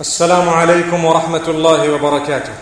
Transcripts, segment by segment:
السلام عليكم ورحمة الله وبركاته.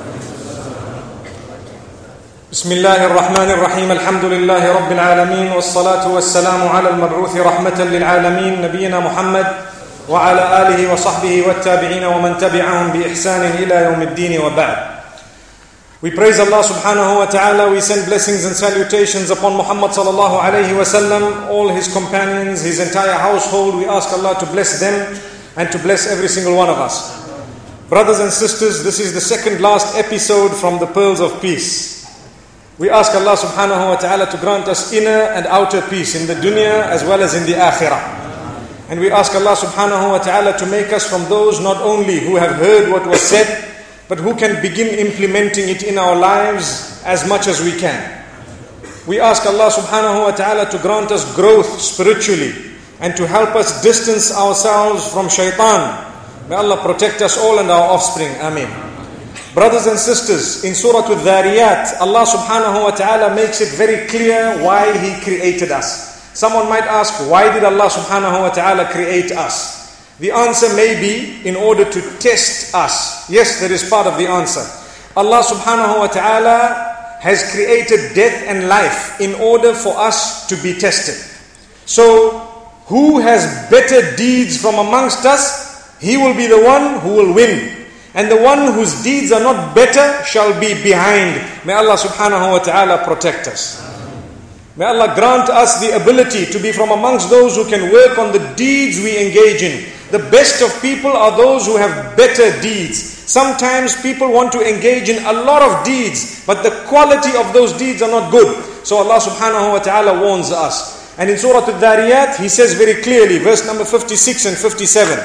بسم الله الرحمن الرحيم. الحمد لله رب العالمين، والصلاة والسلام على المبعوث رحمة للعالمين نبينا محمد وعلى آله وصحبه والتابعين ومن تبعهم بإحسان إلى يوم الدين وبعد. We praise Allah subhanahu wa ta'ala. We send blessings and salutations upon Muhammad sallallahu alayhi wa sallam, all his companions, his entire household. We ask Allah to bless them and to bless every single one of us. Brothers and sisters, this is the second last episode from the Pearls of Peace. We ask Allah subhanahu wa ta'ala to grant us inner and outer peace in the dunya as well as in the akhirah. And we ask Allah subhanahu wa ta'ala to make us from those not only who have heard what was said, but who can begin implementing it in our lives as much as we can. We ask Allah subhanahu wa ta'ala to grant us growth spiritually and to help us distance ourselves from shaitan. May Allah protect us all and our offspring. Ameen. Brothers and sisters, in Surah Al-Dhariyat, Allah subhanahu wa ta'ala makes it very clear why He created us. Someone might ask, why did Allah subhanahu wa ta'ala create us? The answer may be in order to test us. Yes, that is part of the answer. Allah subhanahu wa ta'ala has created death and life in order for us to be tested. So, who has better deeds from amongst us, he will be the one who will win. And the one whose deeds are not better shall be behind. May Allah subhanahu wa ta'ala protect us. May Allah grant us the ability to be from amongst those who can work on the deeds we engage in. The best of people are those who have better deeds. Sometimes people want to engage in a lot of deeds, but the quality of those deeds are not good. So Allah subhanahu wa ta'ala warns us. And in Surah Al-Dhariyat, He says very clearly, verse number 56 and 57,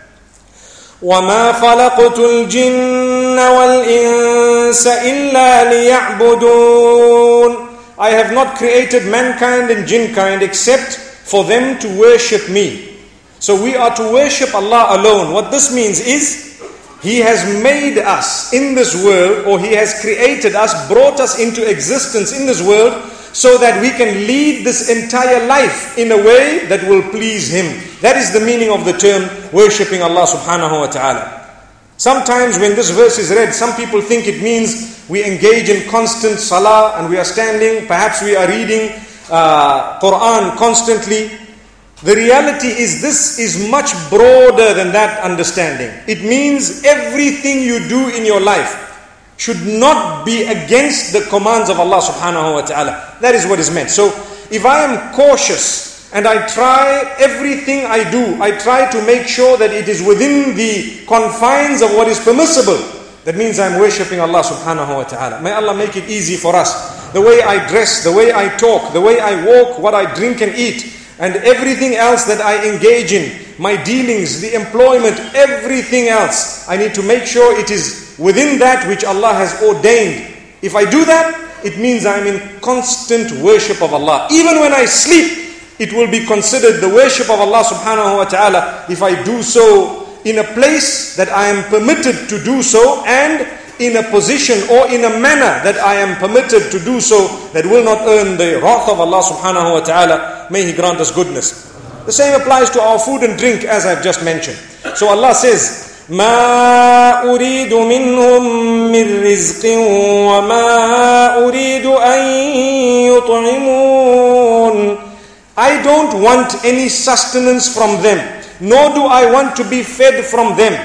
وَمَا خَلَقْتُ الْجِنَّ وَالْإِنسَ إِلَّا لِيَعْبُدُونَ. I have not created mankind and jinnkind except for them to worship me. So we are to worship Allah alone. What this means is, He has made us in this world, or He has created us, brought us into existence in this world, so that we can lead this entire life in a way that will please Him. That is the meaning of the term worshipping Allah subhanahu wa ta'ala. Sometimes when this verse is read, some people think it means we engage in constant salah and we are standing, perhaps we are reading Quran constantly. The reality is this is much broader than that understanding. It means everything you do in your life should not be against the commands of Allah subhanahu wa ta'ala. That is what is meant. So if I am cautious and I try everything I do, I try to make sure that it is within the confines of what is permissible, that means I am worshipping Allah subhanahu wa ta'ala. May Allah make it easy for us. The way I dress, the way I talk, the way I walk, what I drink and eat, and everything else that I engage in, my dealings, the employment, everything else, I need to make sure it is within that which Allah has ordained. If I do that, it means I am in constant worship of Allah. Even when I sleep, it will be considered the worship of Allah subhanahu wa ta'ala if I do so in a place that I am permitted to do so, and in a position or in a manner that I am permitted to do so, that will not earn the wrath of Allah subhanahu wa ta'ala. May He grant us goodness. The same applies to our food and drink, as I've just mentioned. So Allah says, مَا أُرِيدُ مِنْهُمْ مِنْ رِزْقٍ وَمَا أُرِيدُ أَنْ يُطْعِمُونَ. I don't want any sustenance from them, nor do I want to be fed from them.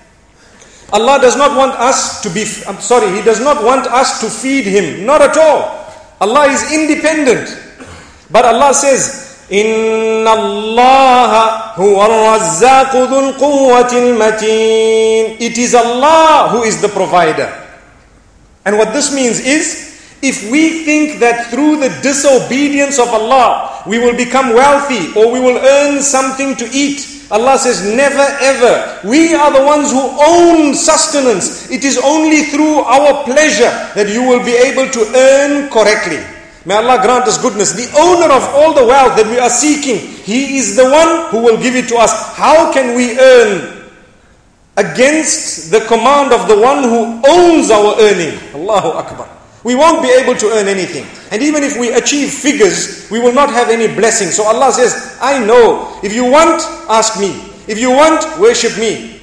Allah does not want us to He does not want us to feed Him. Not at all. Allah is independent. But Allah says, إِنَّ اللَّهَ هُوَ الرَّزَّاقُ ذُو الْقُوَّةِ الْمَتِينَ. It is Allah who is the provider. And what this means is, if we think that through the disobedience of Allah, we will become wealthy or we will earn something to eat, Allah says, never ever. We are the ones who own sustenance. It is only through our pleasure that you will be able to earn correctly. May Allah grant us goodness. The owner of all the wealth that we are seeking, He is the one who will give it to us. How can we earn against the command of the one who owns our earning? Allahu Akbar. We won't be able to earn anything. And even if we achieve figures, we will not have any blessing. So Allah says, I know, if you want, ask me. If you want, worship me.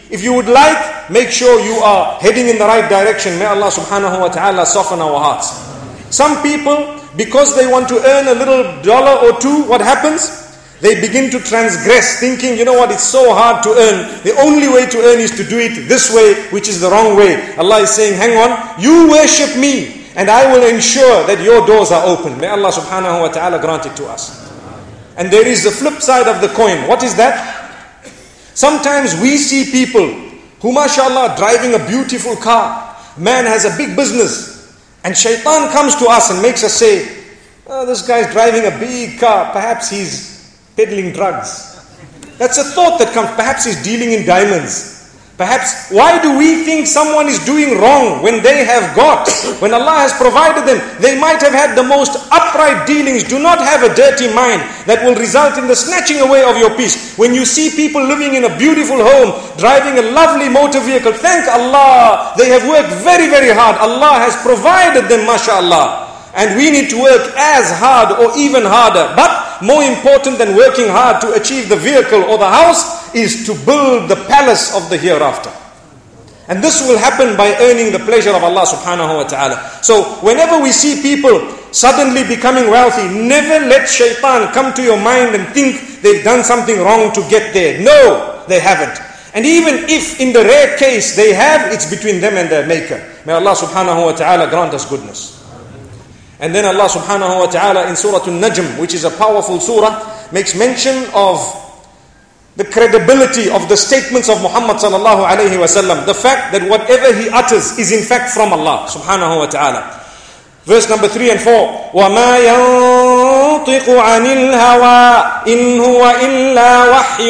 If you would like, make sure you are heading in the right direction. May Allah subhanahu wa ta'ala soften our hearts. Some people, because they want to earn a little dollar or two, what happens? They begin to transgress, thinking, you know what, it's so hard to earn. The only way to earn is to do it this way, which is the wrong way. Allah is saying, hang on, you worship me, and I will ensure that your doors are open. May Allah subhanahu wa ta'ala grant it to us. And there is the flip side of the coin. What is that? Sometimes we see people who, mashallah, driving a beautiful car. Man has a big business. And shaitan comes to us and makes us say, oh, this guy's driving a big car. Perhaps he's peddling drugs. That's a thought that comes. Perhaps he's dealing in diamonds. Perhaps, why do we think someone is doing wrong when they have got? When Allah has provided them, they might have had the most upright dealings. Do not have a dirty mind that will result in the snatching away of your peace. When you see people living in a beautiful home, driving a lovely motor vehicle, thank Allah. They have worked very, very hard. Allah has provided them, mashallah. And we need to work as hard or even harder. But more important than working hard to achieve the vehicle or the house is to build the palace of the hereafter. And this will happen by earning the pleasure of Allah subhanahu wa ta'ala. So whenever we see people suddenly becoming wealthy, never let shaitan come to your mind and think they've done something wrong to get there. No, they haven't. And even if in the rare case they have, it's between them and their maker. May Allah subhanahu wa ta'ala grant us goodness. And then Allah subhanahu wa ta'ala in Surah An-Najm, which is a powerful surah, makes mention of the credibility of the statements of Muhammad sallallahu alayhi wa sallam. The fact that whatever he utters is in fact from Allah subhanahu wa ta'ala. Verse number 3 and 4. وَمَا يَنطِقُ عَنِ الْهَوَىٰ إِنْ هُوَ إِلَّا وَحْيٌ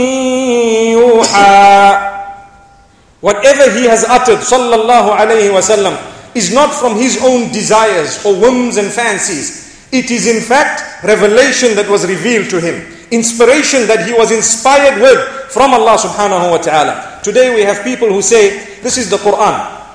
يُوحَىٰ. Whatever he has uttered sallallahu alayhi wa sallam is not from his own desires or whims and fancies. It is in fact revelation that was revealed to him. Inspiration that he was inspired with from Allah subhanahu wa ta'ala. Today we have people who say, this is the Quran.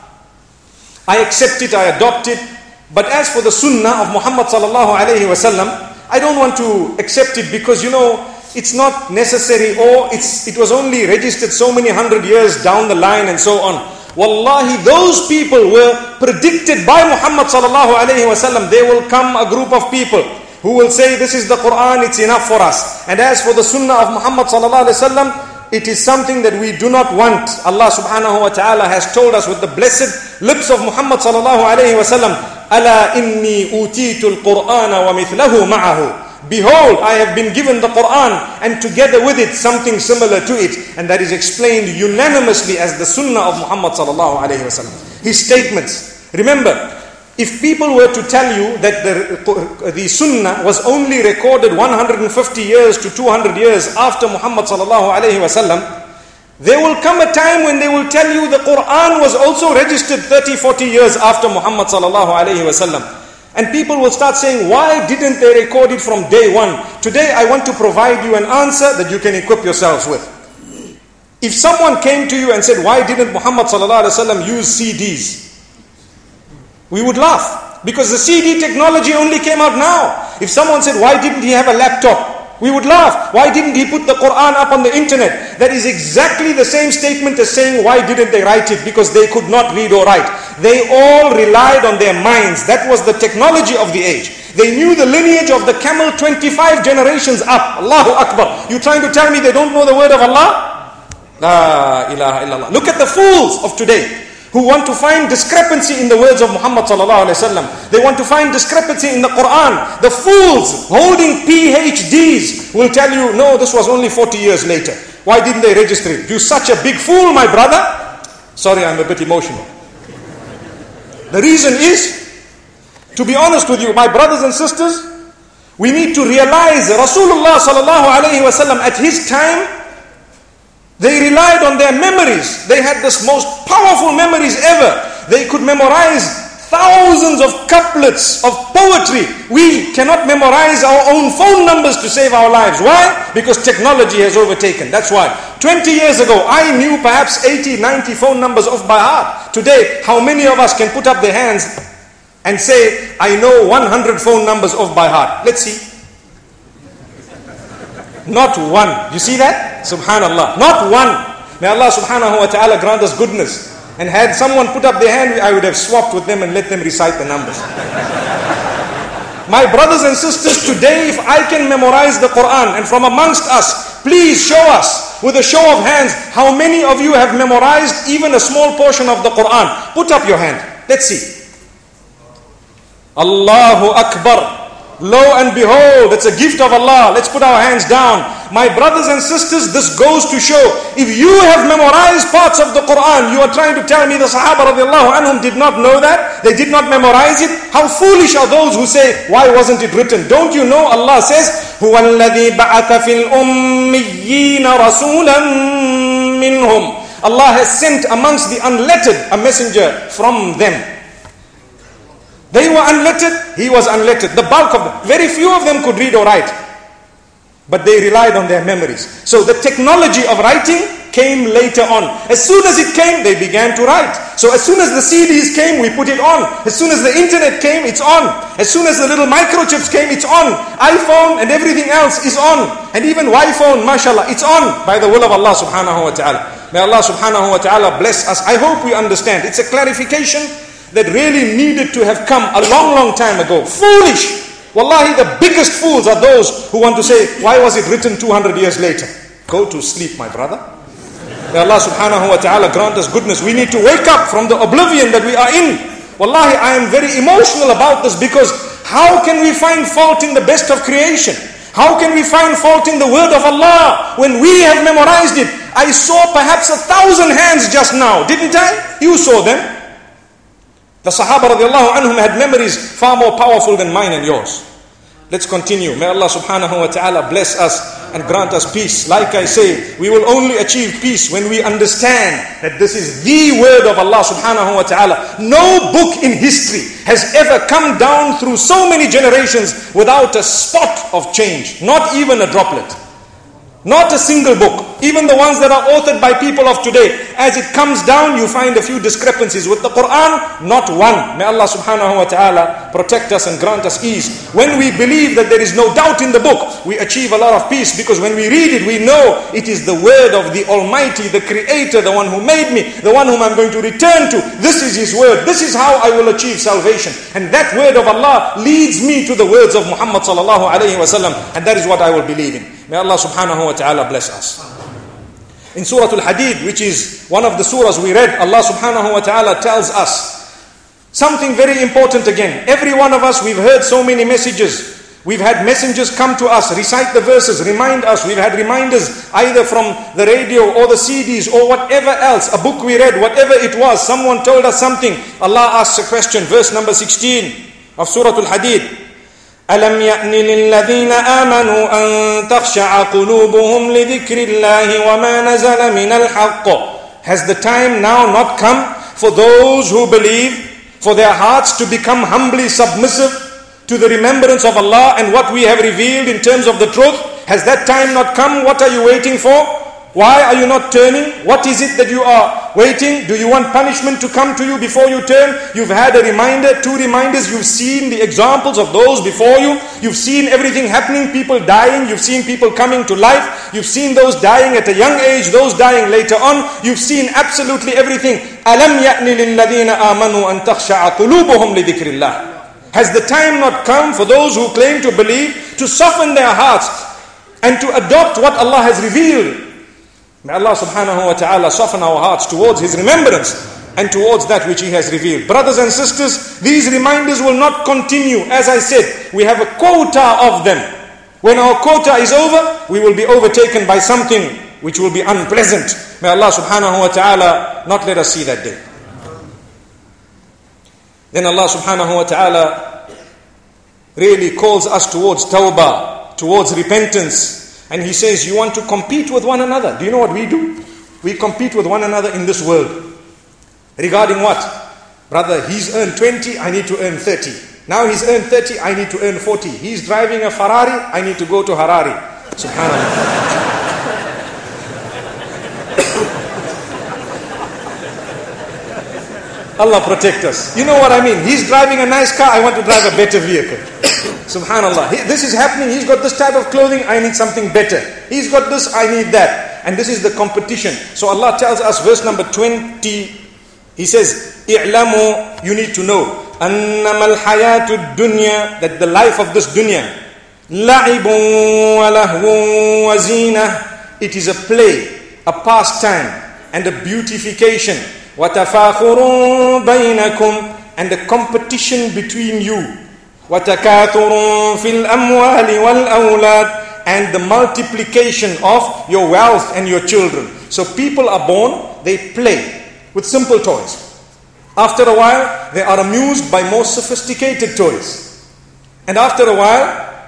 I accept it, I adopt it. But as for the sunnah of Muhammad sallallahu alayhi wa sallam, I don't want to accept it because, you know, it's not necessary, or it was only registered so many 100 years down the line and so on. Wallahi, those people were predicted by Muhammad sallallahu alayhi wa sallam. There will come a group of people who will say, this is the Quran, it's enough for us. And as for the sunnah of Muhammad sallallahu alayhi wa sallam, it is something that we do not want. Allah subhanahu wa ta'ala has told us with the blessed lips of Muhammad sallallahu alayhi wa sallam, أَلَا إِنِّي أُوتِيتُ الْقُرْآنَ وَمِثْلَهُ مَعَهُ. Behold, I have been given the Quran and together with it something similar to it. And that is explained unanimously as the sunnah of Muhammad sallallahu alayhi wa sallam. His statements. Remember, if people were to tell you that the sunnah was only recorded 150 years to 200 years after Muhammad sallallahu alayhi wa sallam, there will come a time when they will tell you the Quran was also registered 30-40 years after Muhammad sallallahu alayhi wa sallam. And people will start saying, why didn't they record it from day one? Today I want to provide you an answer that you can equip yourselves with. If someone came to you and said, why didn't Muhammad sallallahu alaihi wasallam use CDs? We would laugh, because the CD technology only came out now. If someone said, why didn't he have a laptop? We would laugh. Why didn't he put the Quran up on the internet? That is exactly the same statement as saying, why didn't they write it? Because they could not read or write. They all relied on their minds. That was the technology of the age. They knew the lineage of the camel 25 generations up. Allahu Akbar. You trying to tell me they don't know the word of Allah? La ilaha illallah. Look at the fools of today who want to find discrepancy in the words of Muhammad sallallahu alaihi wasallam. They want to find discrepancy in the Quran. The fools holding PhDs will tell you, no, this was only 40 years later. Why didn't they register it? You're such a big fool, my brother. Sorry, I'm a bit emotional. The reason is, to be honest with you, my brothers and sisters, we need to realize Rasulullah sallallahu alaihi wasallam at his time, they relied on their memories. They had this most powerful memories ever. They could memorize thousands of couplets of poetry. We cannot memorize our own phone numbers to save our lives. Why? Because technology has overtaken. That's why. 20 years ago, I knew perhaps 80, 90 phone numbers off by heart. Today, how many of us can put up their hands and say, I know 100 phone numbers off by heart? Let's see. Not one. You see that? Subhanallah. Not one. May Allah subhanahu wa ta'ala grant us goodness. And had someone put up their hand, I would have swapped with them and let them recite the numbers. My brothers and sisters, today if I can memorize the Quran, and from amongst us, please show us with a show of hands how many of you have memorized even a small portion of the Quran. Put up your hand. Let's see. Allahu Akbar. Lo and behold, it's a gift of Allah. Let's put our hands down. My brothers and sisters, this goes to show, if you have memorized parts of the Quran, you are trying to tell me the Sahaba radiallahu anhum did not know that? They did not memorize it? How foolish are those who say, why wasn't it written? Don't you know Allah says, هُوَ الَّذِي بَعَثَ فِي الْأُمِّيِّينَ رَسُولًا مِّنْهُمْ. Allah has sent amongst the unlettered a messenger from them. They were unlettered, he was unlettered. The bulk of them, very few of them could read or write. But they relied on their memories. So the technology of writing came later on. As soon as it came, they began to write. So as soon as the CDs came, we put it on. As soon as the internet came, it's on. As soon as the little microchips came, it's on. iPhone and everything else is on. And even Y-phone, mashallah, it's on by the will of Allah subhanahu wa ta'ala. May Allah subhanahu wa ta'ala bless us. I hope we understand. It's a clarification that really needed to have come a long, long time ago. Foolish! Wallahi, the biggest fools are those who want to say, why was it written 200 years later? Go to sleep, my brother. May Allah subhanahu wa ta'ala grant us goodness. We need to wake up from the oblivion that we are in. Wallahi, I am very emotional about this because how can we find fault in the best of creation? How can we find fault in the word of Allah when we have memorized it? I saw perhaps 1,000 hands just now, didn't I? You saw them. The Sahaba radiallahu anhum had memories far more powerful than mine and yours. Let's continue. May Allah subhanahu wa ta'ala bless us and grant us peace. Like I say, we will only achieve peace when we understand that this is the word of Allah subhanahu wa ta'ala. No book in history has ever come down through so many generations without a spot of change. Not even a droplet. Not a single book. Even the ones that are authored by people of today. As it comes down, you find a few discrepancies. With the Quran, not one. May Allah subhanahu wa ta'ala protect us and grant us ease. When we believe that there is no doubt in the book, we achieve a lot of peace. Because when we read it, we know it is the word of the Almighty, the Creator, the one who made me, the one whom I'm going to return to. This is His word. This is how I will achieve salvation. And that word of Allah leads me to the words of Muhammad sallallahu alayhi wa sallam. And that is what I will believe in. May Allah subhanahu wa ta'ala bless us. In Surah Al-Hadid, which is one of the surahs we read, Allah subhanahu wa ta'ala tells us something very important again. Every one of us, we've heard so many messages. We've had messengers come to us, recite the verses, remind us. We've had reminders either from the radio or the CDs or whatever else, a book we read, whatever it was. Someone told us something. Allah asks a question, verse number 16 of Surah Al-Hadid. أَلَمْ يَأْنِ لِلَّذِينَ آمَنُوا أَن تَخْشَعَ قُلُوبُهُمْ لِذِكْرِ اللَّهِ وَمَا نَزَلَ مِنَ الْحَقِّ. Has the time now not come for those who believe, for their hearts to become humbly submissive to the remembrance of Allah and what we have revealed in terms of the truth? Has that time not come? What are you waiting for? Why are you not turning? What is it that you are waiting? Do you want punishment to come to you before you turn? You've had a reminder, 2 reminders. You've seen the examples of those before you. You've seen everything happening, people dying. You've seen people coming to life. You've seen those dying at a young age, those dying later on. You've seen absolutely everything. أَلَمْ يَأْنِ لِلَّذِينَ آمَنُوا أَن تَخْشَعَ قُلُوبُهُمْ لِذِكْرِ اللَّهِ. Has the time not come for those who claim to believe to soften their hearts and to adopt what Allah has revealed? May Allah subhanahu wa ta'ala soften our hearts towards His remembrance and towards that which He has revealed. Brothers and sisters, these reminders will not continue. As I said, we have a quota of them. When our quota is over, we will be overtaken by something which will be unpleasant. May Allah subhanahu wa ta'ala not let us see that day. Then Allah subhanahu wa ta'ala really calls us towards tawbah, towards repentance. And He says, you want to compete with one another. Do you know what we do? We compete with one another in this world. Regarding what? Brother, he's earned 20, I need to earn 30. Now he's earned 30, I need to earn 40. He's driving a Ferrari, I need to go to Harari. Subhanallah. Allah protect us. You know what I mean? He's driving a nice car, I want to drive a better vehicle. Subhanallah. This is happening, he's got this type of clothing, I need something better. He's got this, I need that. and this is the competition. So Allah tells us, verse number 20, He says, "I'lamu," you need to know, "Annama al-hayatu dunya," that the life of this dunya, "la'ibun wa lahwun wa zinah," it is a play, a pastime, and a beautification. "Wa tafakhurun bainakum," and a competition between you. "Wa takathurun fil amwali wal awlad," and the multiplication of your wealth and your children. So people are born, they play with simple toys. After a while, they are amused by more sophisticated toys. And after a while,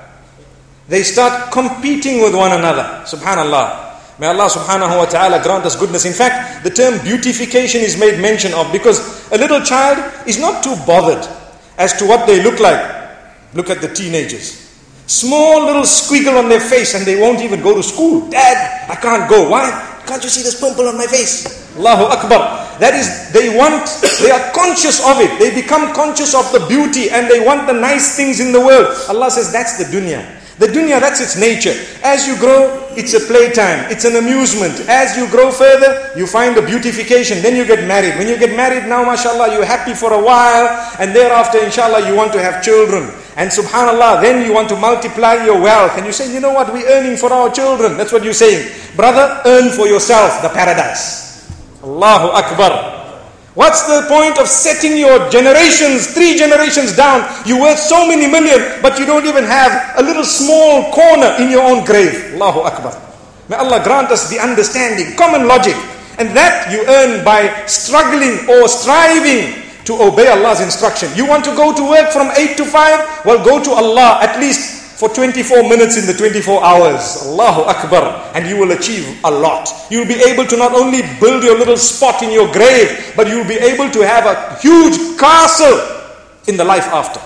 they start competing with one another. Subhanallah. May Allah subhanahu wa ta'ala grant us goodness. In fact, the term beautification is made mention of because a little child is not too bothered as to what they look like. Look at the teenagers. Small little squiggle on their face and they won't even go to school. "Dad, I can't go." "Why? Can't you see this pimple on my face?" Allahu Akbar. That is, they are conscious of it. They become conscious of the beauty and they want the nice things in the world. Allah says that's the dunya. The dunya, that's its nature. As you grow, it's a playtime. It's an amusement. As you grow further, you find the beautification. Then you get married. When you get married now, mashallah, you're happy for a while. And thereafter, inshallah, you want to have children. And subhanallah, then you want to multiply your wealth. And you say, "You know what, we're earning for our children." That's what you're saying. Brother, earn for yourself the paradise. Allahu Akbar. What's the point of setting your generations, 3 generations down? You're worth so many million, but you don't even have a little small corner in your own grave. Allahu Akbar. May Allah grant us the understanding, common logic. And that you earn by struggling or striving to obey Allah's instruction. You want to go to work from 8 to 5? Well, go to Allah at least for 24 minutes in the 24 hours. Allahu Akbar. And you will achieve a lot. You'll be able to not only build your little spot in your grave, but you'll be able to have a huge castle in the life after.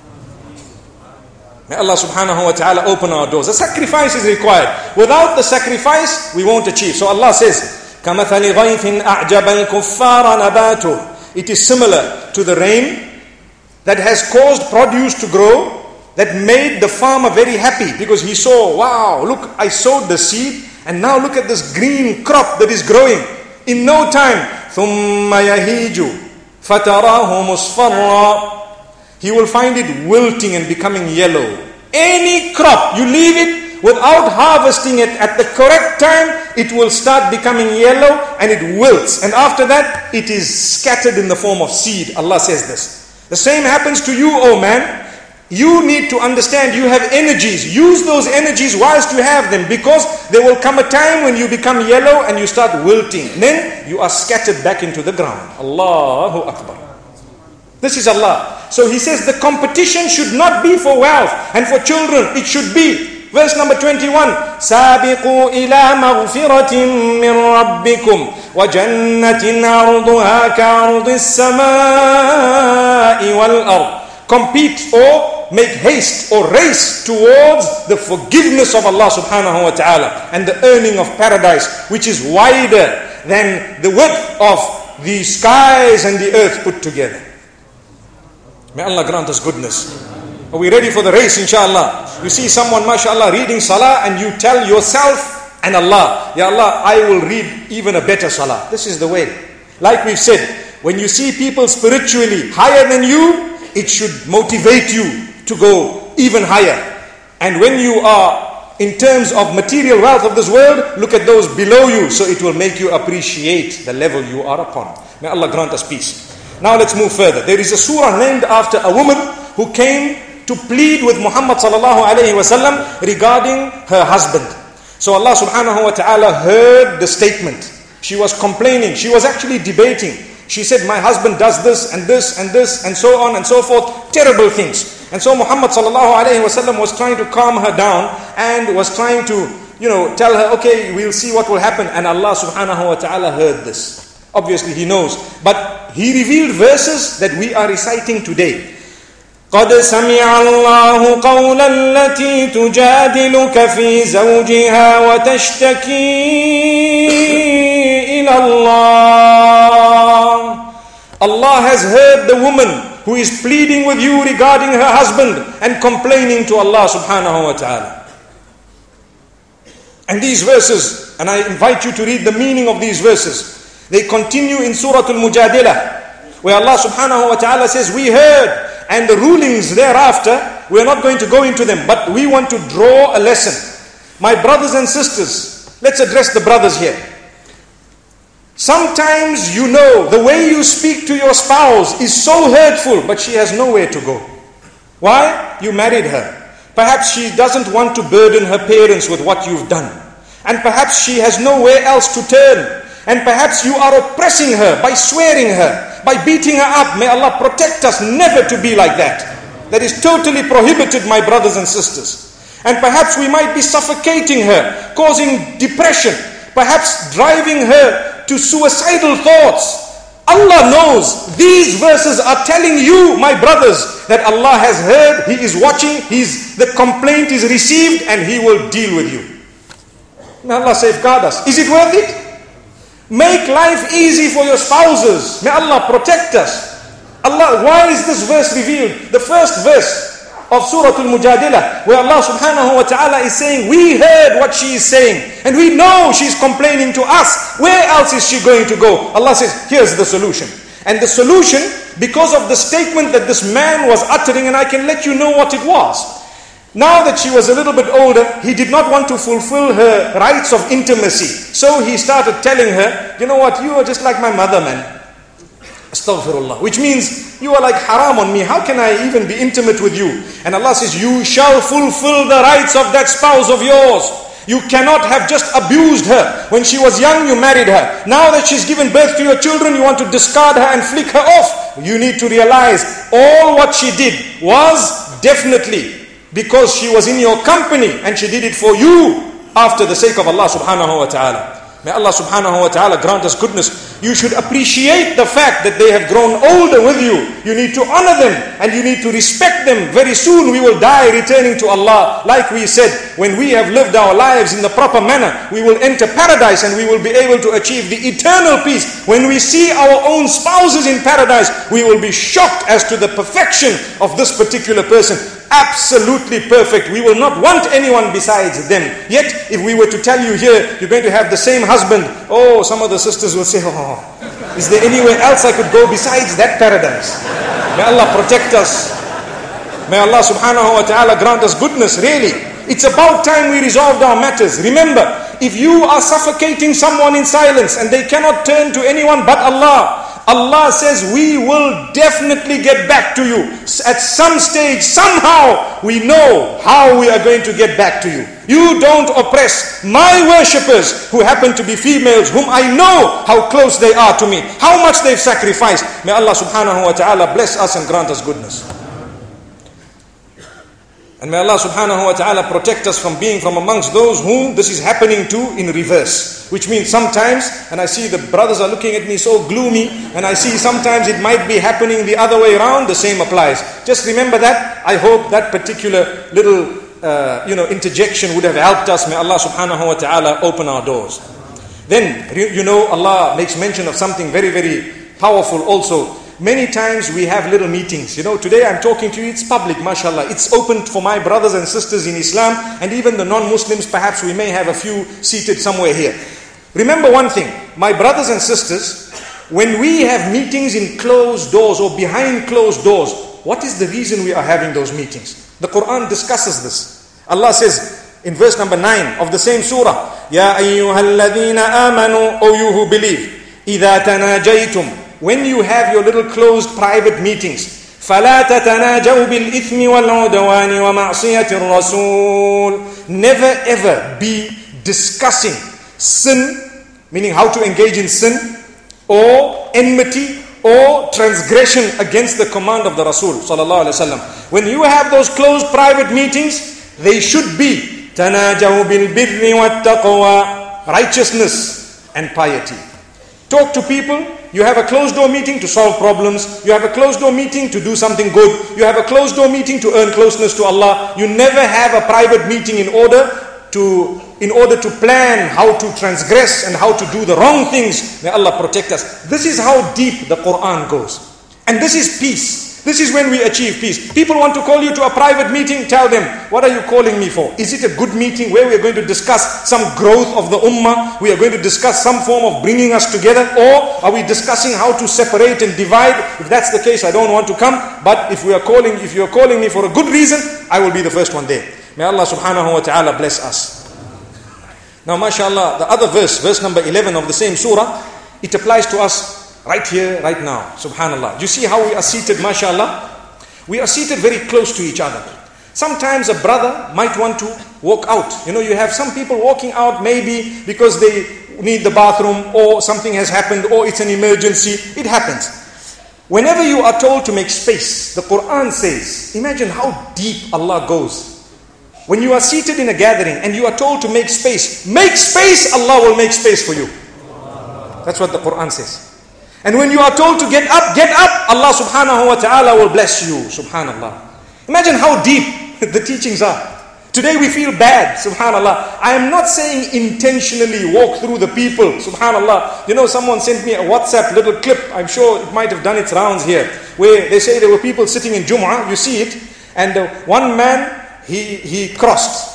May Allah subhanahu wa ta'ala open our doors. A sacrifice is required. Without the sacrifice, we won't achieve. So Allah says, كَمَثَلِ غَيْثٍ أَعْجَبَ الْكُفَّارَ نَبَاتُهُ. It is similar to the rain that has caused produce to grow, that made the farmer very happy because he saw, "Wow, look, I sowed the seed and now look at this green crop that is growing." In no time, ثُمَّ يَهِيجُ فَتَرَاهُ مُصْفَرًّا. He will find it wilting and becoming yellow. Any crop, you leave it without harvesting it at the correct time, it will start becoming yellow and it wilts. And after that, it is scattered in the form of seed. Allah says this. The same happens to you, oh man. You need to understand you have energies. Use those energies whilst you have them, because there will come a time when you become yellow and you start wilting. Then you are scattered back into the ground. Allahu Akbar. This is Allah. So He says the competition should not be for wealth and for children. It should be, verse number 21, سَابِقُوا إِلَى مَغْفِرَةٍ مِّن رَبِّكُمْ وَجَنَّةٍ عَرْضُهَا كَعَرْضِ السَّمَاءِ وَالْأَرْضِ. Compete or make haste or race towards the forgiveness of Allah subhanahu wa ta'ala and the earning of paradise, which is wider than the width of the skies and the earth put together. May Allah grant us goodness. Are we ready for the race, inshallah? You see someone, mashallah, reading salah and you tell yourself and Allah, "Ya Allah, I will read even a better salah." This is the way. Like we've said, when you see people spiritually higher than you, it should motivate you to go even higher. And when you are in terms of material wealth of this world, look at those below you, so it will make you appreciate the level you are upon. May Allah grant us peace. Now let's move further. There is a surah named after a woman who came to plead with Muhammad sallallahu alayhi wasallam regarding her husband. So Allah subhanahu wa ta'ala heard the statement. She was complaining. She was actually debating. She said, "My husband does this and this and this and so on and so forth, terrible things." And so Muhammad sallallahu alayhi wasallam was trying to calm her down and was trying to, tell her, "Okay, we'll see what will happen." And Allah subhanahu wa ta'ala heard this. Obviously He knows. But He revealed verses that we are reciting today. قَدْ سَمِعَ اللَّهُ قَوْلَ الَّتِي تُجَادِلُكَ فِي زَوْجِهَا وَتَشْتَكِي إِلَى اللَّهِ. Allah has heard the woman who is pleading with you regarding her husband and complaining to Allah subhanahu wa ta'ala. And these verses, and I invite you to read the meaning of these verses, they continue in Surah Al-Mujadilah, where Allah subhanahu wa ta'ala says, we heard, and the rulings thereafter, we're not going to go into them, but we want to draw a lesson. My brothers and sisters, let's address the brothers here. Sometimes you know the way you speak to your spouse is so hurtful, but she has nowhere to go. Why? You married her. Perhaps she doesn't want to burden her parents with what you've done. And perhaps she has nowhere else to turn. And perhaps you are oppressing her by swearing her, by beating her up. May Allah protect us never to be like that. That is totally prohibited, my brothers and sisters. And perhaps we might be suffocating her, causing depression, perhaps driving her to suicidal thoughts. Allah knows these verses are telling you, my brothers, that Allah has heard, He is watching, the complaint is received, and He will deal with you. May Allah safeguard us. Is it worth it? Make life easy for your spouses. May Allah protect us. Why is this verse revealed? The first verse of Surah Al-Mujadilah, where Allah subhanahu wa ta'ala is saying, we heard what she is saying, and we know she's complaining to us. Where else is she going to go? Allah says, here's the solution. And the solution, because of the statement that this man was uttering, and I can let you know what it was. Now that she was a little bit older, he did not want to fulfill her rights of intimacy. So he started telling her, you know what, you are just like my mother, man. Astaghfirullah. Which means, you are like haram on me. How can I even be intimate with you? And Allah says, you shall fulfill the rights of that spouse of yours. You cannot have just abused her. When she was young, you married her. Now that she's given birth to your children, you want to discard her and flick her off. You need to realize, all what she did was definitely because she was in your company, and she did it for you after the sake of Allah subhanahu wa ta'ala. May Allah subhanahu wa ta'ala grant us goodness. You should appreciate the fact that they have grown older with you. You need to honor them and you need to respect them. Very soon we will die returning to Allah. Like we said, when we have lived our lives in the proper manner, we will enter paradise and we will be able to achieve the eternal peace. When we see our own spouses in paradise, we will be shocked as to the perfection of this particular person. Absolutely perfect. We will not want anyone besides them. Yet, if we were to tell you here, you're going to have the same husband. Oh, some of the sisters will say, oh, is there anywhere else I could go besides that paradise? May Allah protect us. May Allah subhanahu wa ta'ala grant us goodness, really. It's about time we resolved our matters. Remember, if you are suffocating someone in silence and they cannot turn to anyone but Allah, Allah says, we will definitely get back to you. At some stage, somehow, we know how we are going to get back to you. You don't oppress my worshippers who happen to be females, whom I know how close they are to me, how much they've sacrificed. May Allah subhanahu wa ta'ala bless us and grant us goodness. And may Allah subhanahu wa ta'ala protect us from being from amongst those whom this is happening to in reverse. Which means sometimes, and I see the brothers are looking at me so gloomy, and I see sometimes it might be happening the other way around, the same applies. Just remember that. I hope that particular little interjection would have helped us. May Allah subhanahu wa ta'ala open our doors. Then, Allah makes mention of something very, very powerful also. Many times we have little meetings. Today I'm talking to you, it's public, mashallah. It's open for my brothers and sisters in Islam, and even the non-Muslims. Perhaps we may have a few seated somewhere here. Remember one thing, my brothers and sisters, when we have meetings in closed doors or behind closed doors, what is the reason we are having those meetings? The Quran discusses this. Allah says in verse number 9 of the same surah, Ya ayyuhalladhina amanu, O you who believe, idha tanajaytum, when you have your little closed private meetings, فَلَا تَتَنَاجَوْا بِالْإِثْمِ وَالْعُدْوَانِ وَمَعْصِيَةِ الرَّسُولِ. Never ever be discussing sin, meaning how to engage in sin, or enmity, or transgression against the command of the Rasul sallallahu alaihi wasallam. When you have those closed private meetings, they should be تَنَاجَوْا بِالْبِرِّ وَالتَّقْوَى, righteousness and piety. Talk to people. You have a closed door meeting to solve problems. You have a closed door meeting to do something good. You have a closed door meeting to earn closeness to Allah. You never have a private meeting in order to plan how to transgress and how to do the wrong things. May Allah protect us. This is how deep the Quran goes. And this is peace. This is when we achieve peace. People want to call you to a private meeting, tell them, what are you calling me for? Is it a good meeting where we are going to discuss some growth of the ummah? We are going to discuss some form of bringing us together? Or are we discussing how to separate and divide? If that's the case, I don't want to come. But if you are calling me for a good reason, I will be the first one there. May Allah subhanahu wa ta'ala bless us. Now mashallah, the other verse number 11 of the same surah, it applies to us right here, right now. Subhanallah. Do you see how we are seated, mashallah? We are seated very close to each other. Sometimes a brother might want to walk out. You have some people walking out maybe because they need the bathroom or something has happened or it's an emergency. It happens. Whenever you are told to make space, the Quran says, imagine how deep Allah goes. When you are seated in a gathering and you are told to make space, Allah will make space for you. That's what the Quran says. And when you are told to get up, Allah subhanahu wa ta'ala will bless you. Subhanallah. Imagine how deep the teachings are. Today we feel bad. Subhanallah. I am not saying intentionally walk through the people. Subhanallah. Someone sent me a WhatsApp little clip. I'm sure it might have done its rounds here. Where they say there were people sitting in Jum'ah. You see it. And one man, he crossed.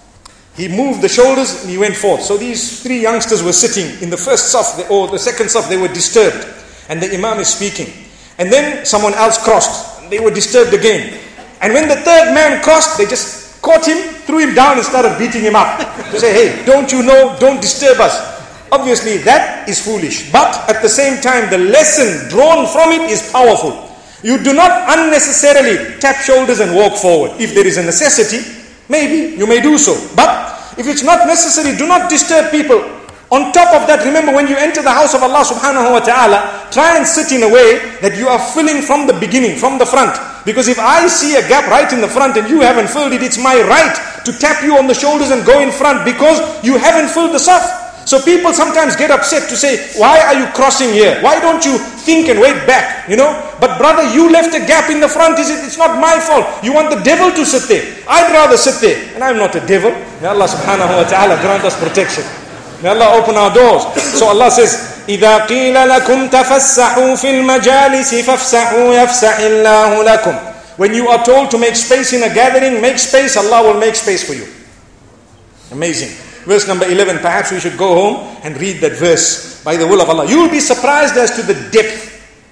He moved the shoulders and he went forth. So these three youngsters were sitting in the first saf or the second saf. They were disturbed. And the Imam is speaking. And then someone else crossed. And they were disturbed again. And when the third man crossed, they just caught him, threw him down and started beating him up. To say, hey, don't you know, don't disturb us. Obviously that is foolish. But at the same time, the lesson drawn from it is powerful. You do not unnecessarily tap shoulders and walk forward. If there is a necessity, maybe you may do so. But if it's not necessary, do not disturb people. On top of that, remember when you enter the house of Allah subhanahu wa ta'ala, try and sit in a way that you are filling from the beginning, from the front. Because if I see a gap right in the front and you haven't filled it, it's my right to tap you on the shoulders and go in front because you haven't filled the saf. So people sometimes get upset to say, why are you crossing here? Why don't you think and wait back? But brother, you left a gap in the front. It's not my fault. You want the devil to sit there. I'd rather sit there. And I'm not a devil. May Allah subhanahu wa ta'ala grant us protection. May Allah open our doors. So Allah says, إِذَا قِيلَ لَكُمْ تَفَسَّحُوا فِي الْمَجَالِسِ فَافْسَحُوا يَفْسَحِ اللَّهُ لَكُمْ. When you are told to make space in a gathering, make space, Allah will make space for you. Amazing. Verse number 11, perhaps we should go home and read that verse by the will of Allah. You will be surprised as to the depth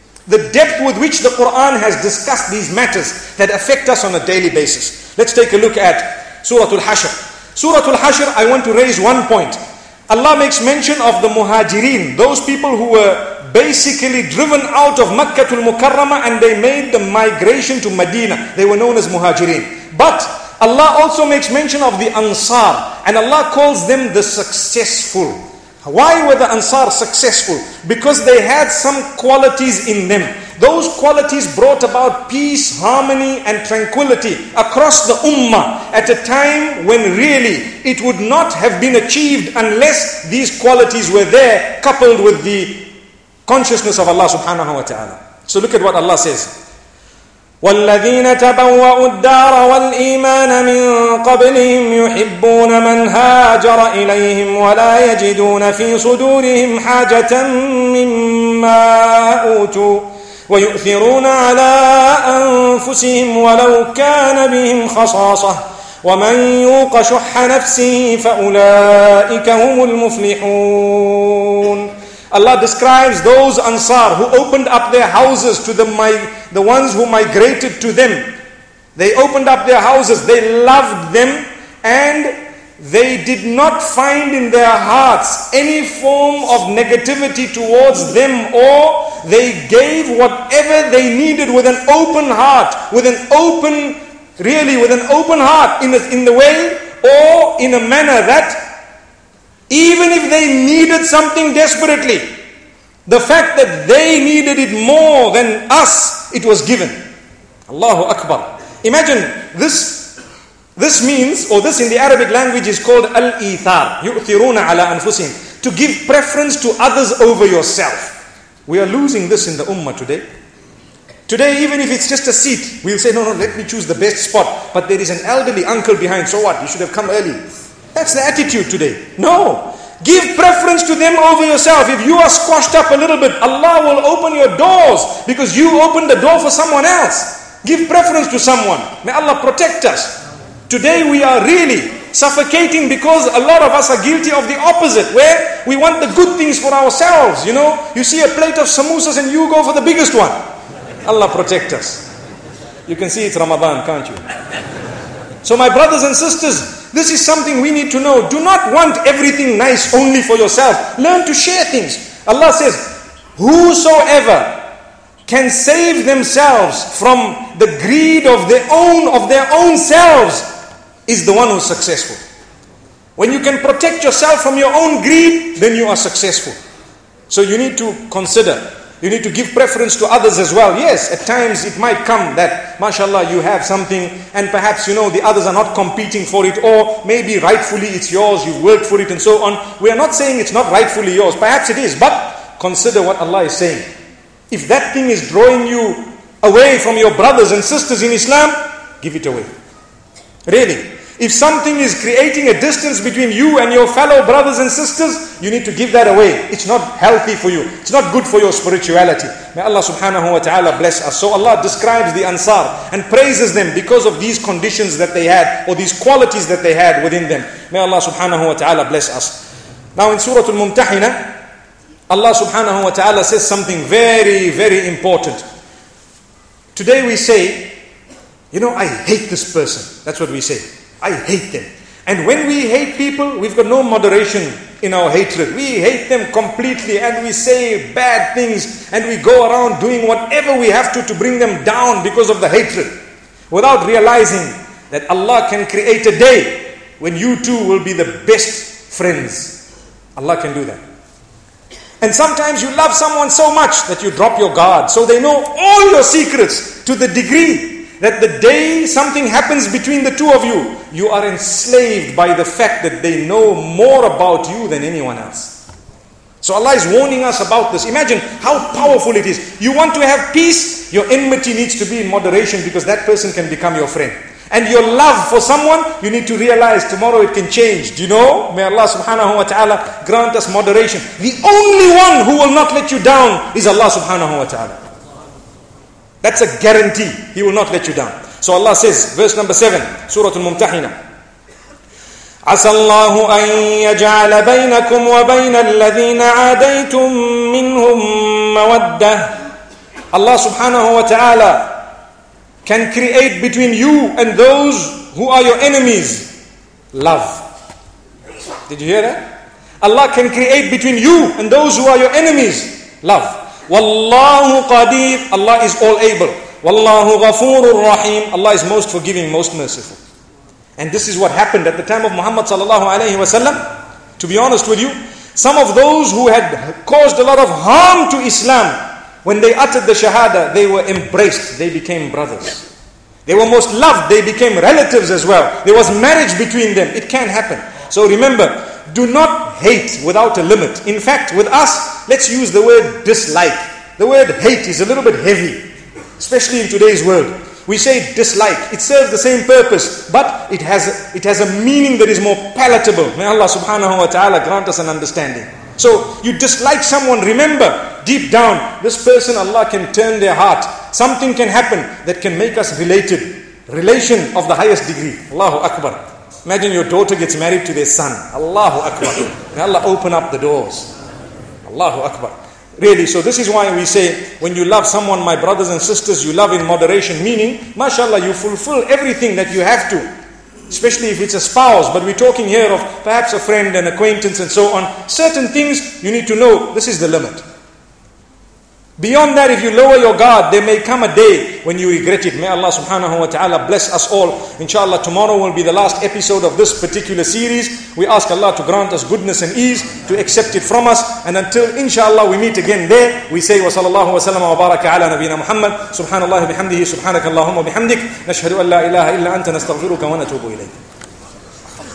with which the Quran has discussed these matters that affect us on a daily basis. Let's take a look at Surah Al-Hashr. Surah Al-Hashr, I want to raise one point. Allah makes mention of the Muhajirin, those people who were basically driven out of Makkah al-Mukarramah and they made the migration to Medina. They were known as Muhajirin. But Allah also makes mention of the Ansar, and Allah calls them the successful. Why were the Ansar successful? Because they had some qualities in them. Those qualities brought about peace, harmony and tranquility across the ummah at a time when really it would not have been achieved unless these qualities were there, coupled with the consciousness of Allah subhanahu wa ta'ala. So look at what Allah says. وَالَّذِينَ تَبَوَّأُوا الدَّارَ وَالْإِيمَانَ مِنْ قَبْلِهِمْ يُحِبُّونَ مَنْ هَاجَرَ إِلَيْهِمْ وَلَا يَجِدُونَ فِي صُدُورِهِمْ حَاجَةً مِّمَّا أُوتُوا وَيُؤْثِرُونَ عَلَىٰ أَنفُسِهِمْ وَلَوْ كَانَ بِهِمْ خَصَاصَةٌ وَمَنْ يُوقَ شُحَّ نَفْسِهِ فَأُولَٰئِكَ هُمُ الْمُفْلِحُونَ. Allah describes those Ansar who opened up their houses to the ones who migrated to them. They opened up their houses, they loved them, and they did not find in their hearts any form of negativity towards them, or they gave whatever they needed with an open heart, with an open heart in the way or in a manner that even if they needed something desperately, the fact that they needed it more than us, it was given. Allahu Akbar. Imagine this means, or this in the Arabic language is called al-ithar. يُؤْثِرُونَ عَلَىٰ أَنفُسِهِمْ. To give preference to others over yourself. We are losing this in the ummah today. Today, even if it's just a seat, we'll say, no, let me choose the best spot. But there is an elderly uncle behind, so what? You should have come early. That's the attitude today. No. Give preference to them over yourself. If you are squashed up a little bit, Allah will open your doors because you opened the door for someone else. Give preference to someone. May Allah protect us. Today we are really suffocating because a lot of us are guilty of the opposite, where we want the good things for ourselves. You see a plate of samosas and you go for the biggest one. Allah protect us. You can see it's Ramadan, can't you? So my brothers and sisters, this is something we need to know. Do not want everything nice only for yourself. Learn to share things. Allah says, whosoever can save themselves from the greed of their own selves is the one who's successful. When you can protect yourself from your own greed, then you are successful. So you need to consider. You need to give preference to others as well. Yes, at times it might come that, mashallah, you have something and perhaps, the others are not competing for it, or maybe rightfully it's yours, you've worked for it and so on. We are not saying it's not rightfully yours. Perhaps it is, but consider what Allah is saying. If that thing is drawing you away from your brothers and sisters in Islam, give it away. Really. If something is creating a distance between you and your fellow brothers and sisters, you need to give that away. It's not healthy for you. It's not good for your spirituality. May Allah subhanahu wa ta'ala bless us. So Allah describes the Ansar and praises them because of these conditions that they had, or these qualities that they had within them. May Allah subhanahu wa ta'ala bless us. Now in Surah Al-Mumtahina, Allah subhanahu wa ta'ala says something very, very important. Today we say, I hate this person. That's what we say. I hate them. And when we hate people, we've got no moderation in our hatred. We hate them completely and we say bad things and we go around doing whatever we have to bring them down because of the hatred, without realizing that Allah can create a day when you two will be the best friends. Allah can do that. And sometimes you love someone so much that you drop your guard, so they know all your secrets to the degree that the day something happens between the two of you, you are enslaved by the fact that they know more about you than anyone else. So Allah is warning us about this. Imagine how powerful it is. You want to have peace, your enmity needs to be in moderation, because that person can become your friend. And your love for someone, you need to realize tomorrow it can change. Do you know? May Allah subhanahu wa ta'ala grant us moderation. The only one who will not let you down is Allah subhanahu wa ta'ala. That's a guarantee. He will not let you down. So Allah says, verse number 7, Surah Al-Mumtahina, عَسَى اللَّهُ أَن يَجْعَلَ بَيْنَكُمْ وَبَيْنَ الَّذِينَ عَادَيْتُم مِّنْهُمْ مَوَدَّةً. Allah subhanahu wa ta'ala can create between you and those who are your enemies love. Did you hear that? Allah can create between you and those who are your enemies love. Wallahu qadir. Allah is all able. Wallahu ghafurur rahim. Allah is most forgiving, most merciful. And this is what happened at the time of Muhammad sallallahu alayhi wa sallam. To be honest with you, some of those who had caused a lot of harm to Islam, when they uttered the shahada, they were embraced. They became brothers. They were most loved. They became relatives as well. There was marriage between them. It can happen. So remember, do not hate without a limit. In fact, with us, let's use the word dislike. The word hate is a little bit heavy, especially in today's world. We say dislike. It serves the same purpose, but it has a meaning that is more palatable. May Allah subhanahu wa ta'ala grant us an understanding. So you dislike someone, remember, deep down, this person, Allah can turn their heart. Something can happen that can make us related. Relation of the highest degree. Allahu Akbar. Imagine your daughter gets married to their son. Allahu Akbar. May Allah open up the doors. Allahu Akbar. Really, so this is why we say, when you love someone, my brothers and sisters, you love in moderation, meaning, mashallah, you fulfill everything that you have to. Especially if it's a spouse, but we're talking here of perhaps a friend, an acquaintance and so on. Certain things you need to know, this is the limit. Beyond that, if you lower your guard, there may come a day when you regret it. May Allah subhanahu wa ta'ala bless us all. Inshallah, tomorrow will be the last episode of this particular series. We ask Allah to grant us goodness and ease, to accept it from us. And until inshallah we meet again there, we say wa sallallahu wa sallam wa baraka ala nabina Muhammad. Subhanallah bihamdihi, subhanakallahumma bihamdik. Nashhadu an la ilaha illa anta nastaghfiruka wa natubu ilayk.